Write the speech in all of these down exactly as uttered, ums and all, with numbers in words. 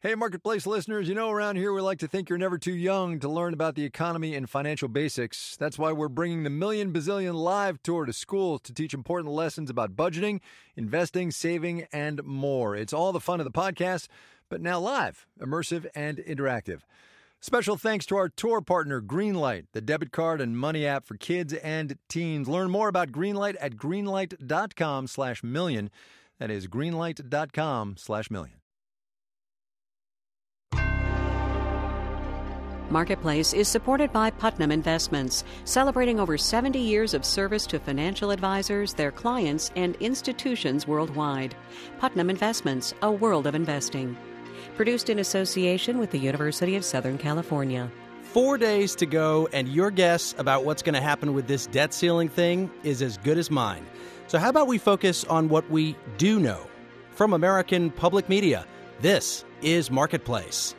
Hey, Marketplace listeners, you know around here we like to think you're never too young to learn about the economy and financial basics. That's why we're bringing the Million Bazillion Live Tour to schools to teach important lessons about budgeting, investing, saving, and more. It's all the fun of the podcast, but now live, immersive, and interactive. Special thanks to our tour partner, Greenlight, the debit card and money app for kids and teens. Learn more about Greenlight at greenlight.com slash million. That is greenlight.com slash million. Marketplace is supported by Putnam Investments, celebrating over seventy years of service to financial advisors, their clients, and institutions worldwide. Putnam Investments, a world of investing. Produced in association with the University of Southern California. Four days to go, and your guess about what's going to happen with this debt ceiling thing is as good as mine. So how about we focus on what we do know? From American Public Media, this is Marketplace.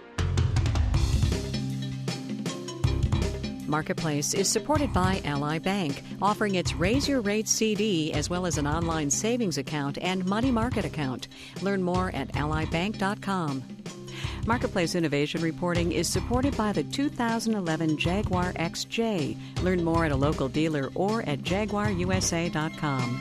Marketplace is supported by Ally Bank, offering its Raise Your Rate C D as well as an online savings account and money market account. Learn more at ally bank dot com. Marketplace Innovation Reporting is supported by the two thousand eleven Jaguar X J. Learn more at a local dealer or at jaguar u s a dot com.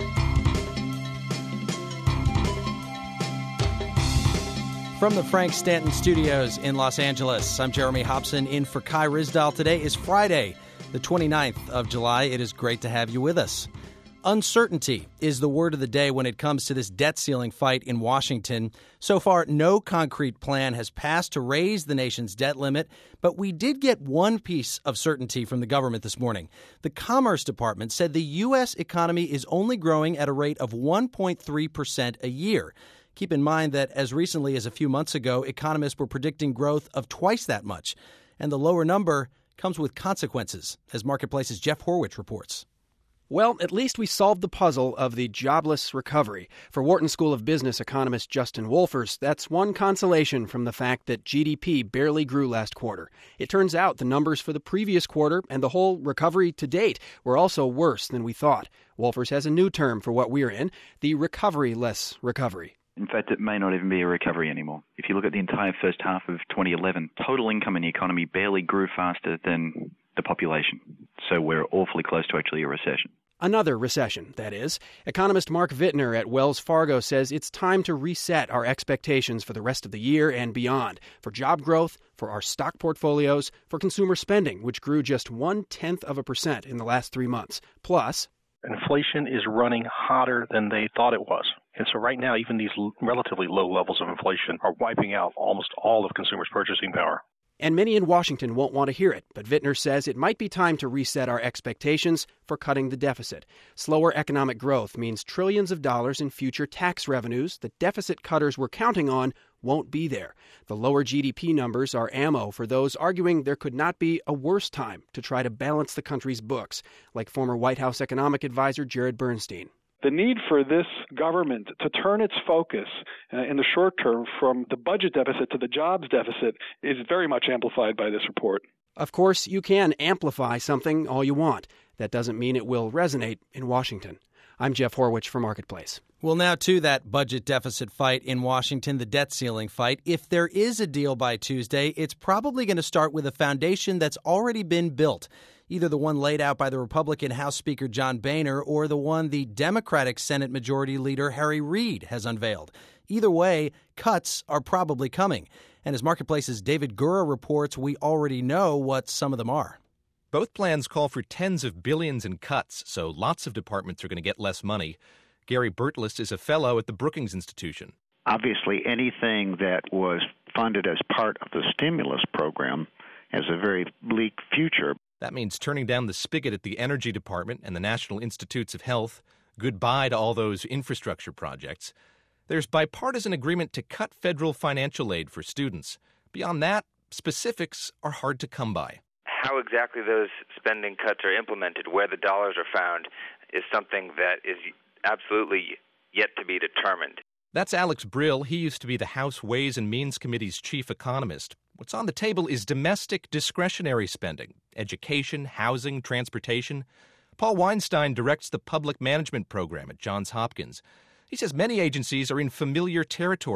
From the Frank Stanton Studios in Los Angeles, I'm Jeremy Hobson in for Kai Ryssdal. Today is Friday, the twenty-ninth of July. It is great to have you with us. Uncertainty is the word of the day when it comes to this debt ceiling fight in Washington. So far, no concrete plan has passed to raise the nation's debt limit, but we did get one piece of certainty from the government this morning. The Commerce Department said the U S economy is only growing at a rate of one point three percent a year. Keep in mind that as recently as a few months ago, economists were predicting growth of twice that much. And the lower number comes with consequences, as Marketplace's Jeff Horwich reports. Well, at least we solved the puzzle of the jobless recovery. For Wharton School of Business economist Justin Wolfers, that's one consolation from the fact that G D P barely grew last quarter. It turns out the numbers for the previous quarter and the whole recovery to date were also worse than we thought. Wolfers has a new term for what we're in, the recovery-less recovery. In fact, it may not even be a recovery anymore. If you look at the entire first half of twenty eleven, total income in the economy barely grew faster than the population. So we're awfully close to actually a recession. Another recession, that is. Economist Mark Vittner at Wells Fargo says it's time to reset our expectations for the rest of the year and beyond, for job growth, for our stock portfolios, for consumer spending, which grew just one-tenth of a percent in the last three months. Plus, inflation is running hotter than they thought it was. And so right now, even these relatively low levels of inflation are wiping out almost all of consumers' purchasing power. And many in Washington won't want to hear it, but Vittner says it might be time to reset our expectations for cutting the deficit. Slower economic growth means trillions of dollars in future tax revenues the deficit cutters were counting on won't be there. The lower G D P numbers are ammo for those arguing there could not be a worse time to try to balance the country's books, like former White House economic advisor Jared Bernstein. The need for this government to turn its focus uh, in the short term from the budget deficit to the jobs deficit is very much amplified by this report. Of course, you can amplify something all you want. That doesn't mean it will resonate in Washington. I'm Jeff Horwich for Marketplace. Well, now to that budget deficit fight in Washington, the debt ceiling fight. If there is a deal by Tuesday, it's probably going to start with a foundation that's already been built. Either the one laid out by the Republican House Speaker John Boehner or the one the Democratic Senate Majority Leader Harry Reid has unveiled. Either way, cuts are probably coming. And as Marketplace's David Gura reports, we already know what some of them are. Both plans call for tens of billions in cuts, so lots of departments are going to get less money. Gary Burtless is a fellow at the Brookings Institution. Obviously, anything that was funded as part of the stimulus program has a very bleak future. That means turning down the spigot at the Energy Department and the National Institutes of Health. Goodbye to all those infrastructure projects. There's bipartisan agreement to cut federal financial aid for students. Beyond that, specifics are hard to come by. How exactly those spending cuts are implemented, where the dollars are found, is something that is absolutely yet to be determined. That's Alex Brill. He used to be the House Ways and Means Committee's chief economist. What's on the table is domestic discretionary spending, education, housing, transportation. Paul Weinstein directs the public management program at Johns Hopkins. He says many agencies are in familiar territory.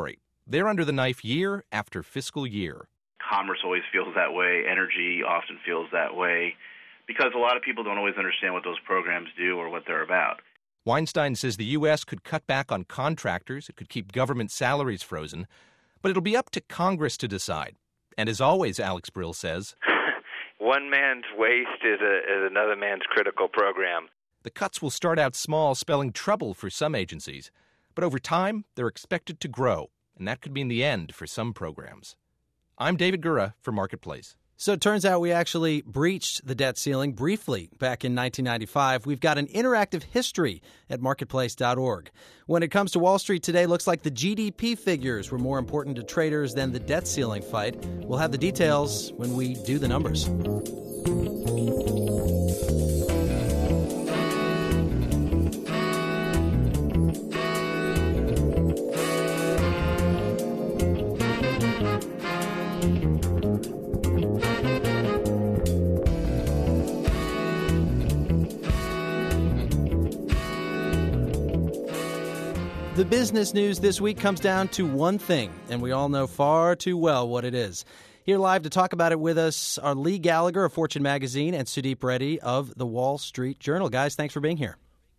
They're under the knife year after fiscal year. Commerce always feels that way. Energy often feels that way because a lot of people don't always understand what those programs do or what they're about. Weinstein says the U S could cut back on contractors, it could keep government salaries frozen, but it'll be up to Congress to decide. And as always, Alex Brill says, one man's waste is, a, is another man's critical program. The cuts will start out small, spelling trouble for some agencies, but over time, they're expected to grow, and that could mean the end for some programs. I'm David Gura for Marketplace. So it turns out we actually breached the debt ceiling briefly back in nineteen ninety-five. We've got an interactive history at marketplace dot org. When it comes to Wall Street today, looks like the G D P figures were more important to traders than the debt ceiling fight. We'll have the details when we do the numbers. The business news this week comes down to one thing, and we all know far too well what it is. Here live to talk about it with us are Lee Gallagher of Fortune Magazine and Sudeep Reddy of the Wall Street Journal. Guys, thanks for being here.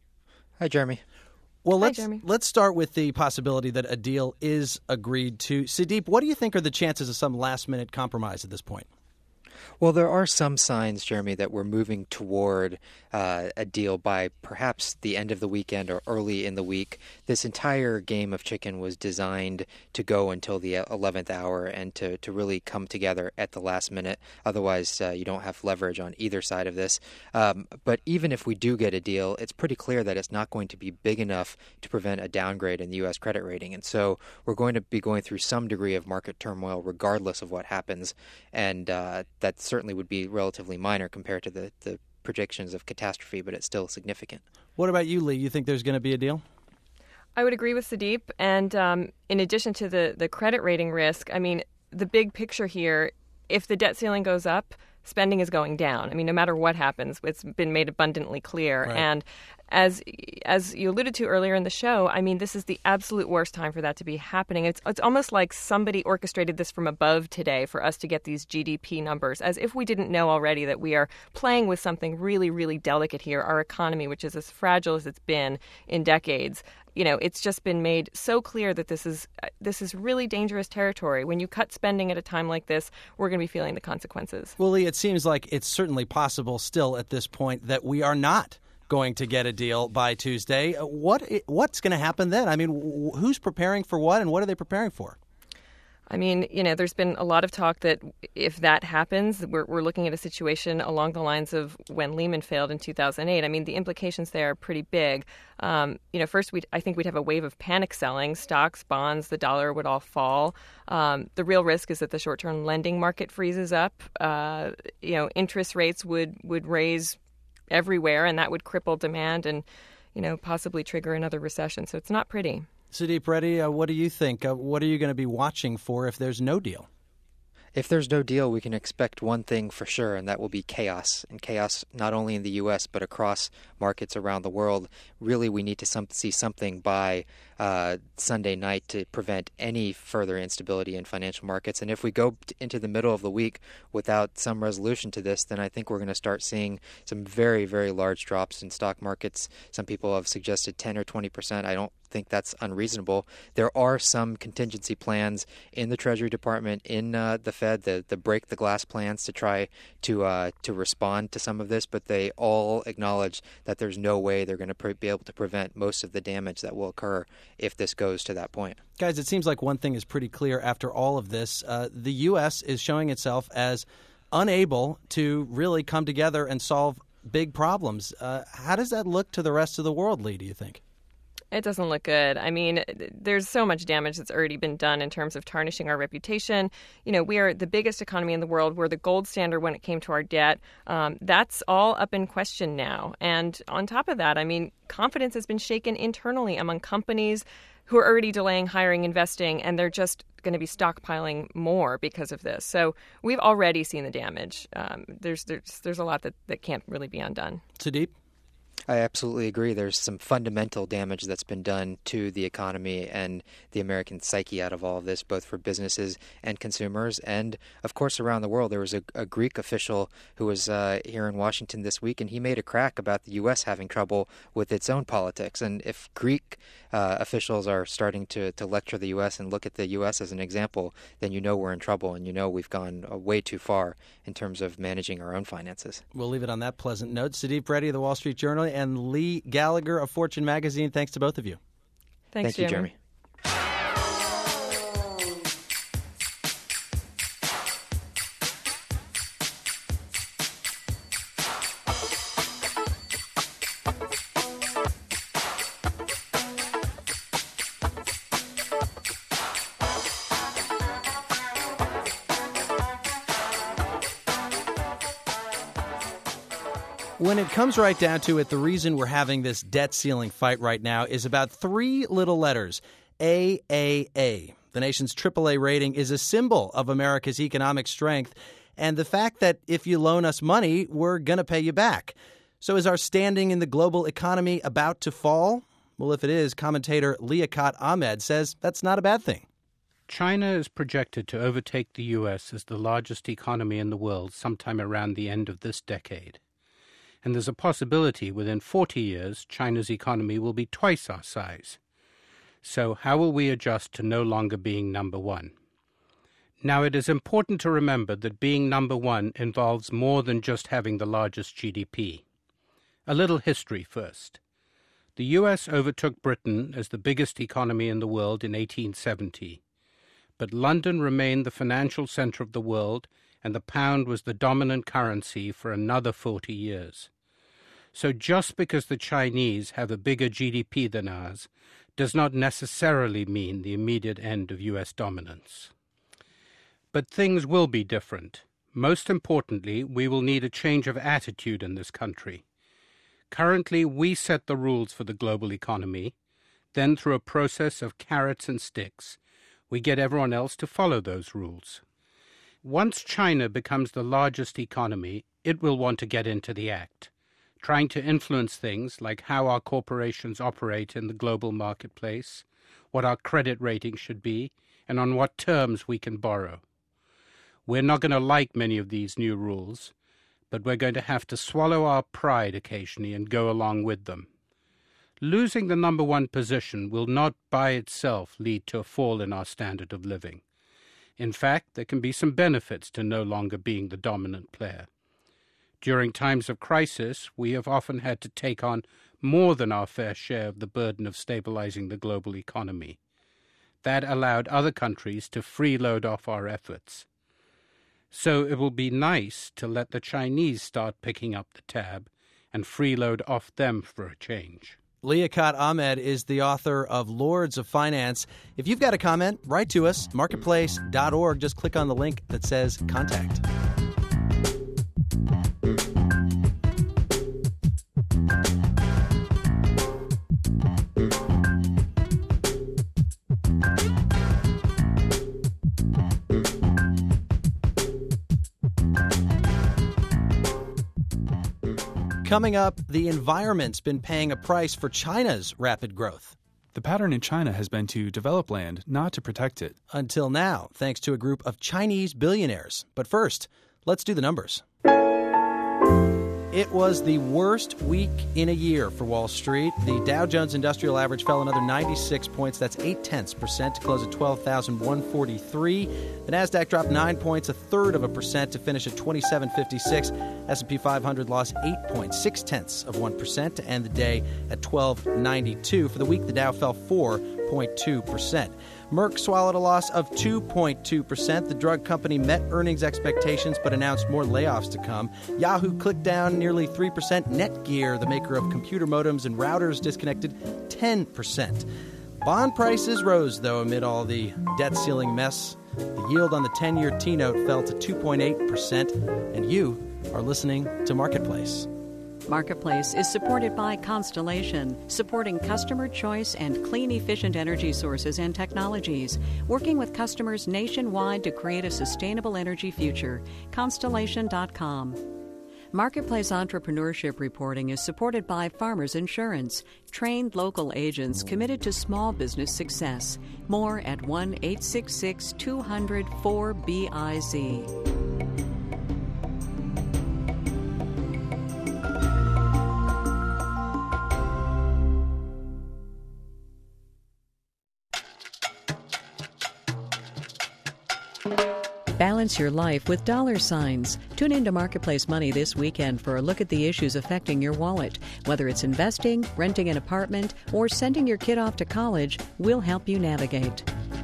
Hi, Jeremy. Well, Hi, let's Jeremy. let's start with the possibility that a deal is agreed to. Sudeep, what do you think are the chances of some last-minute compromise at this point? Well, there are some signs, Jeremy, that we're moving toward uh, a deal by perhaps the end of the weekend or early in the week. This entire game of chicken was designed to go until the eleventh hour and to, to really come together at the last minute. Otherwise, uh, you don't have leverage on either side of this. Um, but even if we do get a deal, it's pretty clear that it's not going to be big enough to prevent a downgrade in the U S credit rating. And so we're going to be going through some degree of market turmoil regardless of what happens. And uh, that certainly would be relatively minor compared to the, the predictions of catastrophe, but it's still significant. What about you, Lee? You think there's going to be a deal? I would agree with Sudeep. And um, in addition to the, the credit rating risk, I mean, the big picture here, if the debt ceiling goes up, spending is going down. I mean, no matter what happens, it's been made abundantly clear. Right. And as as you alluded to earlier in the show, I mean, this is the absolute worst time for that to be happening. It's it's almost like somebody orchestrated this from above today for us to get these G D P numbers, as if we didn't know already that we are playing with something really, really delicate here. Our economy, which is as fragile as it's been in decades, you know, it's just been made so clear that this is this is really dangerous territory. When you cut spending at a time like this, we're going to be feeling the consequences. Well, Lee, it seems like it's certainly possible still at this point that we are not going to get a deal by Tuesday. What what's going to happen then? I mean, who's preparing for what, and what are they preparing for? I mean, you know, there's been a lot of talk that if that happens, we're, we're looking at a situation along the lines of when Lehman failed in two thousand eight. I mean, the implications there are pretty big. Um, you know, first, we'd, I think we'd have a wave of panic selling. Stocks, bonds, the dollar would all fall. Um, the real risk is that the short-term lending market freezes up. Uh, you know, interest rates would, would raise everywhere, and that would cripple demand and, you know, possibly trigger another recession. So it's not pretty. Sudeep Reddy, uh, what do you think? Uh, what are you going to be watching for if there's no deal? If there's no deal, we can expect one thing for sure, and that will be chaos. And chaos not only in the U S, but across markets around the world. Really, we need to some, see something by uh, Sunday night to prevent any further instability in financial markets. And if we go t- into the middle of the week without some resolution to this, then I think we're going to start seeing some very, very large drops in stock markets. Some people have suggested ten or twenty percent. I don't think that's unreasonable. There are some contingency plans in the Treasury Department, in uh, the Fed, the, the break the glass plans to try to uh, to respond to some of this, but they all acknowledge that there's no way they're going to pre- be able to prevent most of the damage that will occur if this goes to that point. Guys, it seems like one thing is pretty clear after all of this. Uh, the U S is showing itself as unable to really come together and solve big problems. Uh, how does that look to the rest of the world, Lee, do you think? It doesn't look good. I mean, there's so much damage that's already been done in terms of tarnishing our reputation. You know, we are the biggest economy in the world. We're the gold standard when it came to our debt. Um, that's all up in question now. And on top of that, I mean, confidence has been shaken internally among companies who are already delaying hiring, investing, and they're just going to be stockpiling more because of this. So we've already seen the damage. Um, there's, there's, there's a lot that, that can't really be undone. Sudeep? I absolutely agree. There's some fundamental damage that's been done to the economy and the American psyche out of all of this, both for businesses and consumers. And, of course, around the world, there was a, a Greek official who was uh, here in Washington this week, and he made a crack about the U S having trouble with its own politics. And if Greek uh, officials are starting to, to lecture the U S and look at the U S as an example, then you know we're in trouble, and you know we've gone uh, way too far in terms of managing our own finances. We'll leave it on that pleasant note. Sudeep Reddy of the Wall Street Journal and Lee Gallagher of Fortune Magazine. Thanks to both of you. Thanks, Thank Jeremy. you, Jeremy. When it comes right down to it, the reason we're having this debt ceiling fight right now is about three little letters, A A A. The nation's triple A rating is a symbol of America's economic strength and the fact that if you loan us money, we're going to pay you back. So is our standing in the global economy about to fall? Well, if it is, commentator Liaquat Ahmed says that's not a bad thing. China is projected to overtake the U S as the largest economy in the world sometime around the end of this decade. And there's a possibility within forty years, China's economy will be twice our size. So how will we adjust to no longer being number one? Now, it is important to remember that being number one involves more than just having the largest G D P. A little history first. The U S overtook Britain as the biggest economy in the world in eighteen seventy. But London remained the financial center of the world, and the pound was the dominant currency for another forty years. So just because the Chinese have a bigger G D P than ours does not necessarily mean the immediate end of U S dominance. But things will be different. Most importantly, we will need a change of attitude in this country. Currently, we set the rules for the global economy. Then, through a process of carrots and sticks, we get everyone else to follow those rules. Once China becomes the largest economy, it will want to get into the act, trying to influence things like how our corporations operate in the global marketplace, what our credit rating should be, and on what terms we can borrow. We're not going to like many of these new rules, but we're going to have to swallow our pride occasionally and go along with them. Losing the number one position will not by itself lead to a fall in our standard of living. In fact, there can be some benefits to no longer being the dominant player. During times of crisis, we have often had to take on more than our fair share of the burden of stabilizing the global economy. That allowed other countries to freeload off our efforts. So it will be nice to let the Chinese start picking up the tab and freeload off them for a change. Liaquat Ahmed is the author of Lords of Finance. If you've got a comment, write to us, marketplace dot org. Just click on the link that says Contact. Coming up, the environment's been paying a price for China's rapid growth. The pattern in China has been to develop land, not to protect it. Until now, thanks to a group of Chinese billionaires. But first, let's do the numbers. It was the worst week in a year for Wall Street. The Dow Jones Industrial Average fell another ninety-six points. That's eight tenths percent to close at twelve thousand one hundred forty-three. The Nasdaq dropped nine points, a third of a percent to finish at twenty-seven fifty-six. S and P five hundred lost eight points, six tenths of one percent to end the day at twelve ninety-two. For the week, the Dow fell four point two percent. Merck swallowed a loss of two point two percent. The drug company met earnings expectations but announced more layoffs to come. Yahoo clicked down nearly three percent. Netgear, the maker of computer modems and routers, disconnected ten percent. Bond prices rose, though, amid all the debt ceiling mess. The yield on the ten-year T-note fell to two point eight percent. And you are listening to Marketplace. Marketplace is supported by Constellation, supporting customer choice and clean, efficient energy sources and technologies, working with customers nationwide to create a sustainable energy future. Constellation dot com. Marketplace entrepreneurship reporting is supported by Farmers Insurance, trained local agents committed to small business success. More at one eight six six, two hundred, four B I Z. Balance your life with dollar signs. Tune into Marketplace Money this weekend for a look at the issues affecting your wallet. Whether it's investing, renting an apartment, or sending your kid off to college, we'll help you navigate.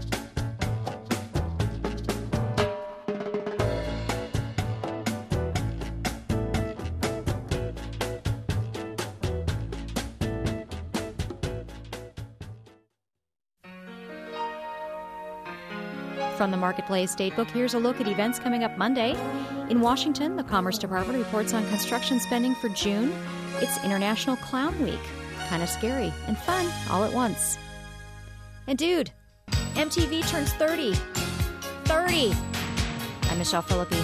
From the Marketplace Datebook, here's a look at events coming up Monday. In Washington, the Commerce Department reports on construction spending for June. It's International Clown Week. Kind of scary and fun all at once. And dude, M T V turns thirty. thirty! I'm Michelle Philippi.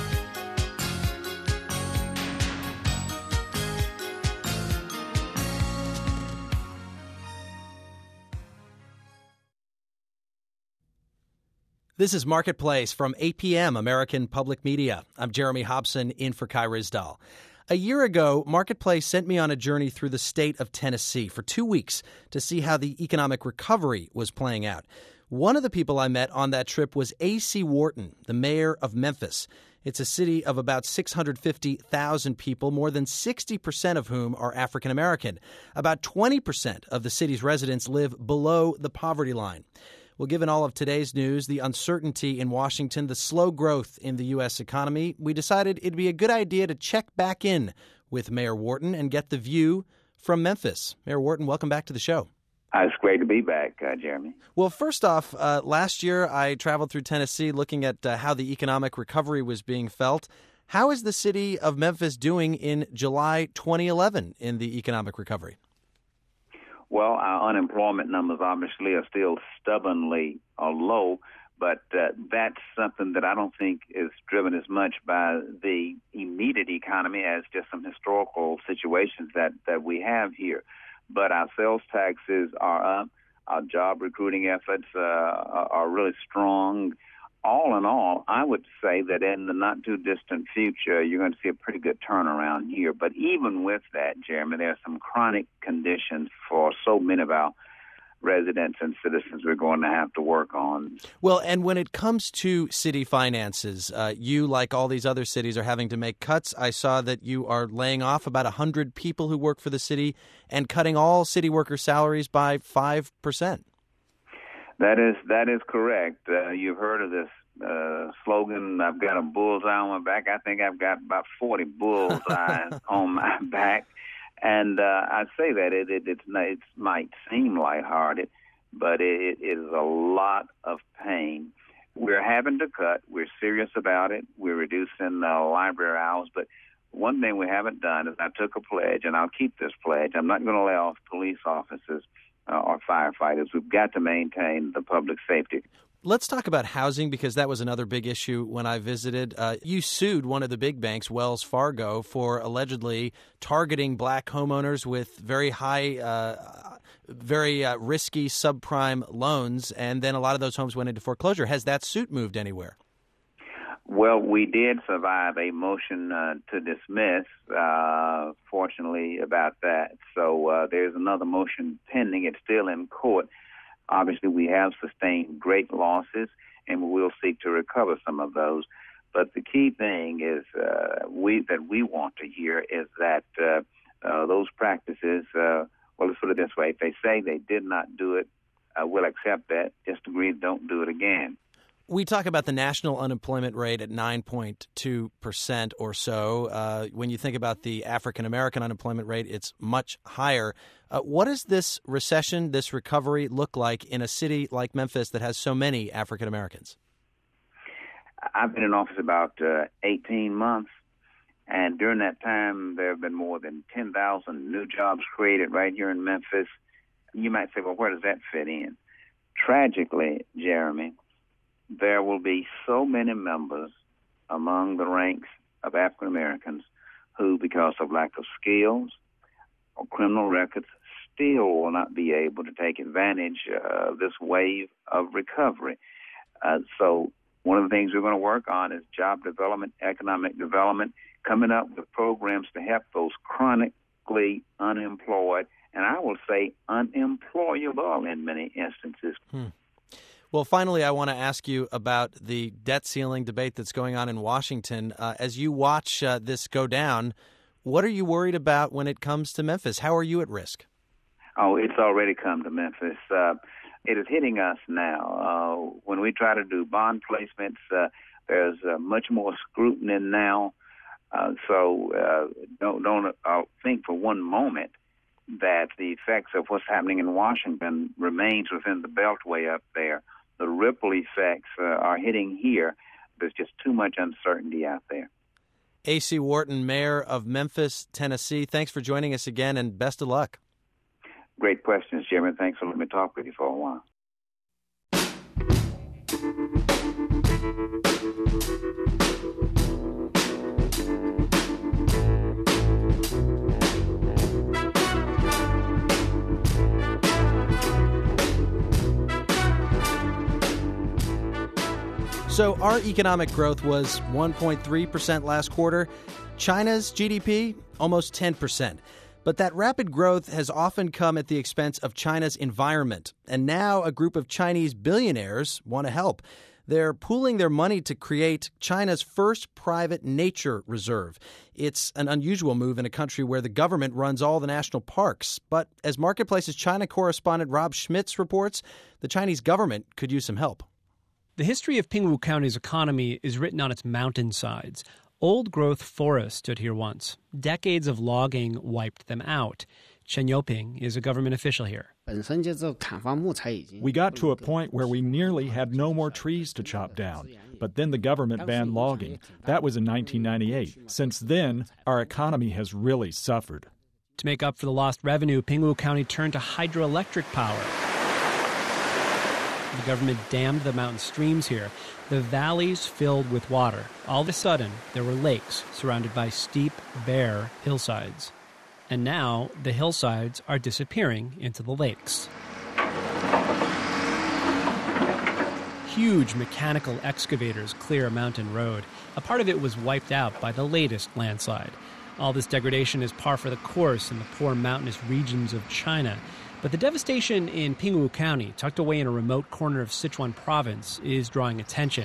This is Marketplace from A P M, American Public Media. I'm Jeremy Hobson, in for Kai Ryssdal. A year ago, Marketplace sent me on a journey through the state of Tennessee for two weeks to see how the economic recovery was playing out. One of the people I met on that trip was A C Wharton, the mayor of Memphis. It's a city of about six hundred fifty thousand people, more than sixty percent of whom are African American. About twenty percent of the city's residents live below the poverty line. Well, given all of today's news, the uncertainty in Washington, the slow growth in the U S economy, we decided it'd be a good idea to check back in with Mayor Wharton and get the view from Memphis. Mayor Wharton, welcome back to the show. Uh, it's great to be back, uh, Jeremy. Well, first off, uh, last year I traveled through Tennessee looking at uh, how the economic recovery was being felt. How is the city of Memphis doing in July twenty eleven in the economic recovery? Well, our unemployment numbers obviously are still stubbornly uh, low, but uh, that's something that I don't think is driven as much by the immediate economy as just some historical situations that, that we have here. But our sales taxes are up. Our job recruiting efforts uh, are really strong. All in all, I would say that in the not-too-distant future, you're going to see a pretty good turnaround here. But even with that, Jeremy, there are some chronic conditions for so many of our residents and citizens we're going to have to work on. Well, and when it comes to city finances, uh, you, like all these other cities, are having to make cuts. I saw that you are laying off about one hundred people who work for the city and cutting all city workers' salaries by five percent. That is that is correct. Uh, you've heard of this uh, slogan, I've got a bullseye on my back. I think I've got about forty bullseyes on my back. And uh, I say that it, it, it's, it might seem lighthearted, but it, it is a lot of pain. We're having to cut. We're serious about it. We're reducing uh, library hours. But one thing we haven't done is I took a pledge, and I'll keep this pledge. I'm not going to lay off police officers Uh, or firefighters. We've got to maintain the public safety. Let's talk about housing, because that was another big issue when I visited. Uh, you sued one of the big banks, Wells Fargo, for allegedly targeting black homeowners with very high, uh, very uh, risky subprime loans, and then a lot of those homes went into foreclosure. Has that suit moved anywhere? Well, we did survive a motion uh, to dismiss, uh, fortunately, about that. So uh, there's another motion pending. It's still in court. Obviously, we have sustained great losses, and we will seek to recover some of those. But the key thing is uh, we that we want to hear is that uh, uh, those practices, uh, well, let's put it this way, if they say they did not do it, uh, we'll accept that. Just agree, don't do it again. We talk about the national unemployment rate at nine point two percent or so. Uh, when you think about the African-American unemployment rate, it's much higher. Uh, what does this recession, this recovery look like in a city like Memphis that has so many African-Americans? I've been in office about uh, eighteen months, and during that time, there have been more than ten thousand new jobs created right here in Memphis. You might say, well, where does that fit in? Tragically, Jeremy, there will be so many members among the ranks of African Americans who, because of lack of skills or criminal records, still will not be able to take advantage of this wave of recovery. Uh, so one of the things we're going to work on is job development, economic development, coming up with programs to help those chronically unemployed, and I will say unemployable in many instances. Hmm. Well, finally, I want to ask you about the debt ceiling debate that's going on in Washington. Uh, as you watch uh, this go down, what are you worried about when it comes to Memphis? How are you at risk? Oh, it's already come to Memphis. Uh, it is hitting us now. Uh, when we try to do bond placements, uh, there's uh, much more scrutiny now. Uh, so uh, don't, don't uh, think for one moment that the effects of what's happening in Washington remains within the beltway up there. The ripple effects uh, are hitting here. There's just too much uncertainty out there. A C. Wharton, Mayor of Memphis, Tennessee, thanks for joining us again, and best of luck. Great questions, Jeremy. Thanks for letting me talk with you for a while. So our economic growth was one point three percent last quarter. China's G D P, almost ten percent. But that rapid growth has often come at the expense of China's environment. And now a group of Chinese billionaires want to help. They're pooling their money to create China's first private nature reserve. It's an unusual move in a country where the government runs all the national parks. But as Marketplace's China correspondent Rob Schmitz reports, the Chinese government could use some help. The history of Pingwu County's economy is written on its mountainsides. Old-growth forests stood here once. Decades of logging wiped them out. Chen Youping is a government official here. We got to a point where we nearly had no more trees to chop down. But then the government banned logging. That was in nineteen ninety-eight. Since then, our economy has really suffered. To make up for the lost revenue, Pingwu County turned to hydroelectric power. The government dammed the mountain streams here. The valleys filled with water. All of a sudden, there were lakes surrounded by steep, bare hillsides. And now, the hillsides are disappearing into the lakes. Huge mechanical excavators clear a mountain road. A part of it was wiped out by the latest landslide. All this degradation is par for the course in the poor mountainous regions of China. But the devastation in Pingwu County, tucked away in a remote corner of Sichuan province, is drawing attention.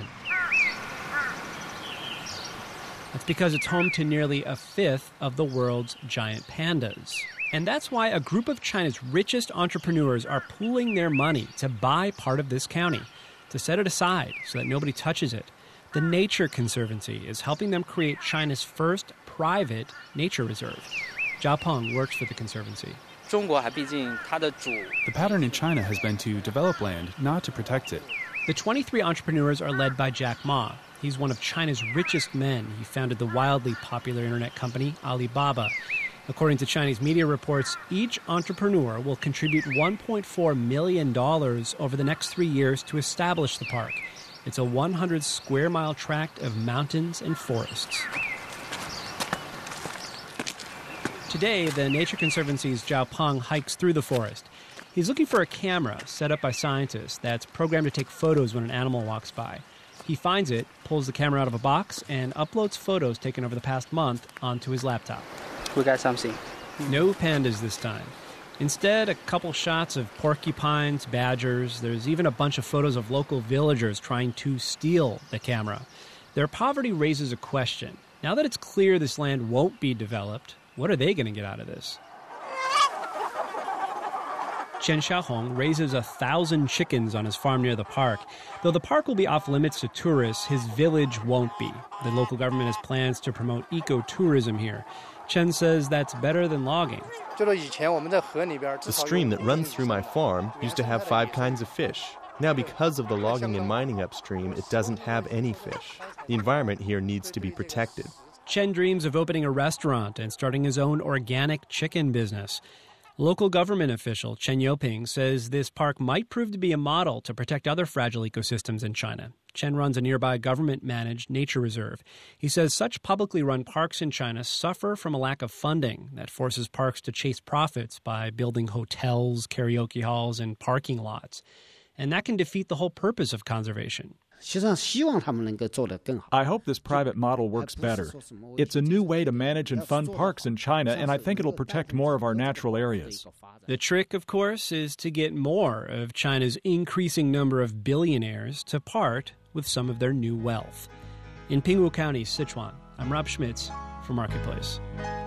That's because it's home to nearly a fifth of the world's giant pandas. And that's why a group of China's richest entrepreneurs are pooling their money to buy part of this county, to set it aside so that nobody touches it. The Nature Conservancy is helping them create China's first private nature reserve. Zhao Peng works for the Conservancy. The pattern in China has been to develop land, not to protect it. The twenty-three entrepreneurs are led by Jack Ma. He's one of China's richest men. He founded the wildly popular internet company Alibaba. According to Chinese media reports, each entrepreneur will contribute one point four million dollars over the next three years to establish the park. It's a one hundred square mile tract of mountains and forests. Today, the Nature Conservancy's Zhao Peng hikes through the forest. He's looking for a camera set up by scientists that's programmed to take photos when an animal walks by. He finds it, pulls the camera out of a box, and uploads photos taken over the past month onto his laptop. We got something. No pandas this time. Instead, a couple shots of porcupines, badgers. There's even a bunch of photos of local villagers trying to steal the camera. Their poverty raises a question. Now that it's clear this land won't be developed, what are they going to get out of this? Chen Xiaohong raises a thousand chickens on his farm near the park. Though the park will be off limits to tourists, his village won't be. The local government has plans to promote ecotourism here. Chen says that's better than logging. The stream that runs through my farm used to have five kinds of fish. Now, because of the logging and mining upstream, it doesn't have any fish. The environment here needs to be protected. Chen dreams of opening a restaurant and starting his own organic chicken business. Local government official Chen Youping says this park might prove to be a model to protect other fragile ecosystems in China. Chen runs a nearby government-managed nature reserve. He says such publicly run parks in China suffer from a lack of funding that forces parks to chase profits by building hotels, karaoke halls, and parking lots. And that can defeat the whole purpose of conservation. I hope this private model works better. It's a new way to manage and fund parks in China, and I think it'll protect more of our natural areas. The trick, of course, is to get more of China's increasing number of billionaires to part with some of their new wealth. In Pingwu County, Sichuan, I'm Rob Schmitz for Marketplace.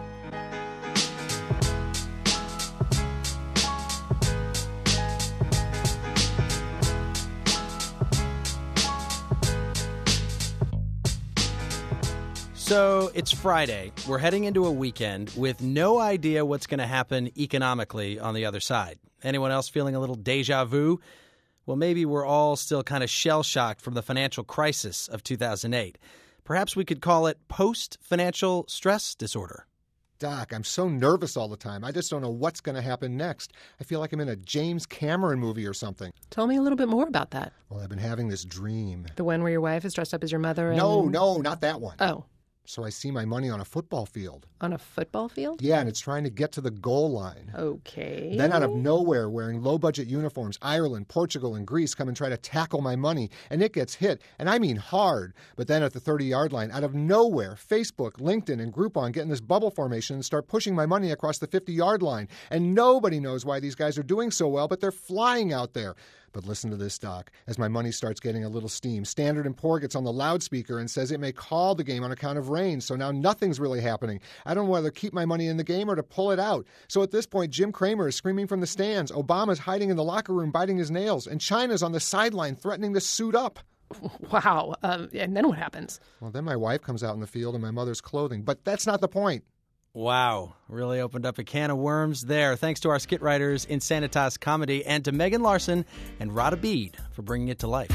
So it's Friday. We're heading into a weekend with no idea what's going to happen economically on the other side. Anyone else feeling a little deja vu? Well, maybe we're all still kind of shell-shocked from the financial crisis of two thousand eight. Perhaps we could call it post-financial stress disorder. Doc, I'm so nervous all the time. I just don't know what's going to happen next. I feel like I'm in a James Cameron movie or something. Tell me a little bit more about that. Well, I've been having this dream. The one where your wife is dressed up as your mother? And... No, no, not that one. Oh. So I see my money on a football field. On a football field? Yeah, and it's trying to get to the goal line. Okay. Then out of nowhere, wearing low-budget uniforms, Ireland, Portugal, and Greece come and try to tackle my money, and it gets hit, and I mean hard. But then at the thirty-yard line, out of nowhere, Facebook, LinkedIn, and Groupon get in this bubble formation and start pushing my money across the fifty-yard line. And nobody knows why these guys are doing so well, but they're flying out there. But listen to this, Doc. As my money starts getting a little steam, Standard and Poor gets on the loudspeaker and says it may call the game on account of rain, so now nothing's really happening. I don't know whether to keep my money in the game or to pull it out. So at this point, Jim Cramer is screaming from the stands, Obama's hiding in the locker room biting his nails, and China's on the sideline threatening to suit up. Wow. Um, and then what happens? Well, then my wife comes out in the field in my mother's clothing. But that's not the point. Wow, really opened up a can of worms there. Thanks to our skit writers Insanitas Comedy and to Megan Larson and Rada Bede for bringing it to life.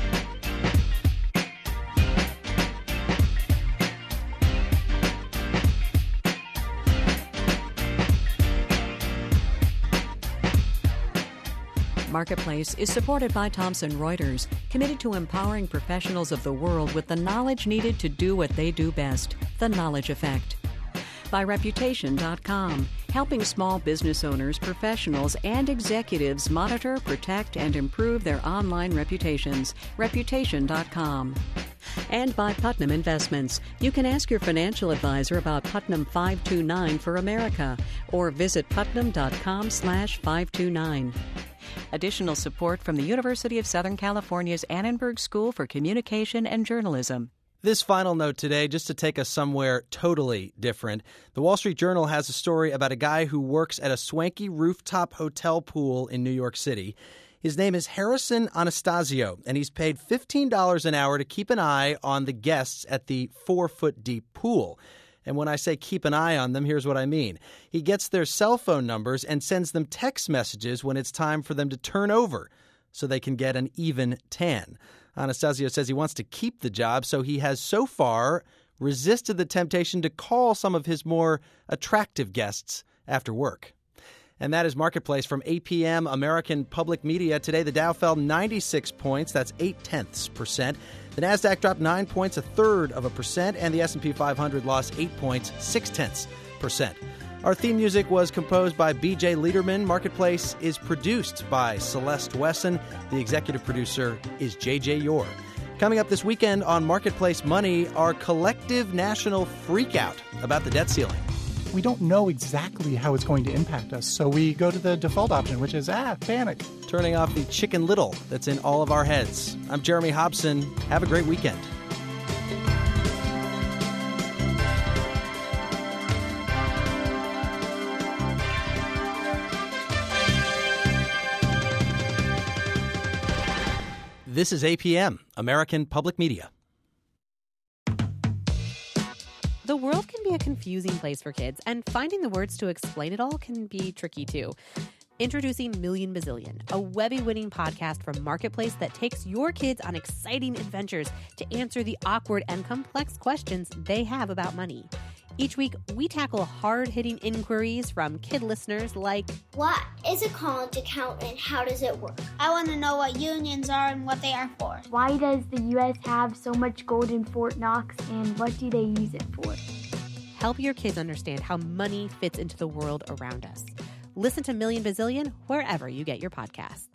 Marketplace is supported by Thomson Reuters, committed to empowering professionals of the world with the knowledge needed to do what they do best, the Knowledge Effect. By Reputation dot com, helping small business owners, professionals, and executives monitor, protect, and improve their online reputations. Reputation dot com. And by Putnam Investments. You can ask your financial advisor about Putnam five two nine for America or visit putnam dot com slash five two nine. Additional support from the University of Southern California's Annenberg School for Communication and Journalism. This final note today, just to take us somewhere totally different. The Wall Street Journal has a story about a guy who works at a swanky rooftop hotel pool in New York City. His name is Harrison Anastasio, and he's paid fifteen dollars an hour to keep an eye on the guests at the four-foot-deep pool. And when I say keep an eye on them, here's what I mean. He gets their cell phone numbers and sends them text messages when it's time for them to turn over so they can get an even tan. Anastasio says he wants to keep the job, so he has so far resisted the temptation to call some of his more attractive guests after work. And that is Marketplace from A P M American Public Media. Today, the Dow fell ninety-six points. That's eight-tenths percent. The NASDAQ dropped nine points, a third of a percent. And the S and P five hundred lost eight points, six-tenths percent. Our theme music was composed by B J Liederman. Marketplace is produced by Celeste Wesson. The executive producer is J J Yore. Coming up this weekend on Marketplace Money, our collective national freakout about the debt ceiling. We don't know exactly how it's going to impact us, so we go to the default option, which is, ah, panic. Turning off the Chicken Little that's in all of our heads. I'm Jeremy Hobson. Have a great weekend. This is A P M, American Public Media. The world can be a confusing place for kids, and finding the words to explain it all can be tricky too. Introducing Million Bazillion, a Webby-winning podcast from Marketplace that takes your kids on exciting adventures to answer the awkward and complex questions they have about money. Each week, we tackle hard-hitting inquiries from kid listeners like, what is a college account and how does it work? I want to know what unions are and what they are for. Why does the U S have so much gold in Fort Knox and what do they use it for? Help your kids understand how money fits into the world around us. Listen to Million Bazillion wherever you get your podcasts.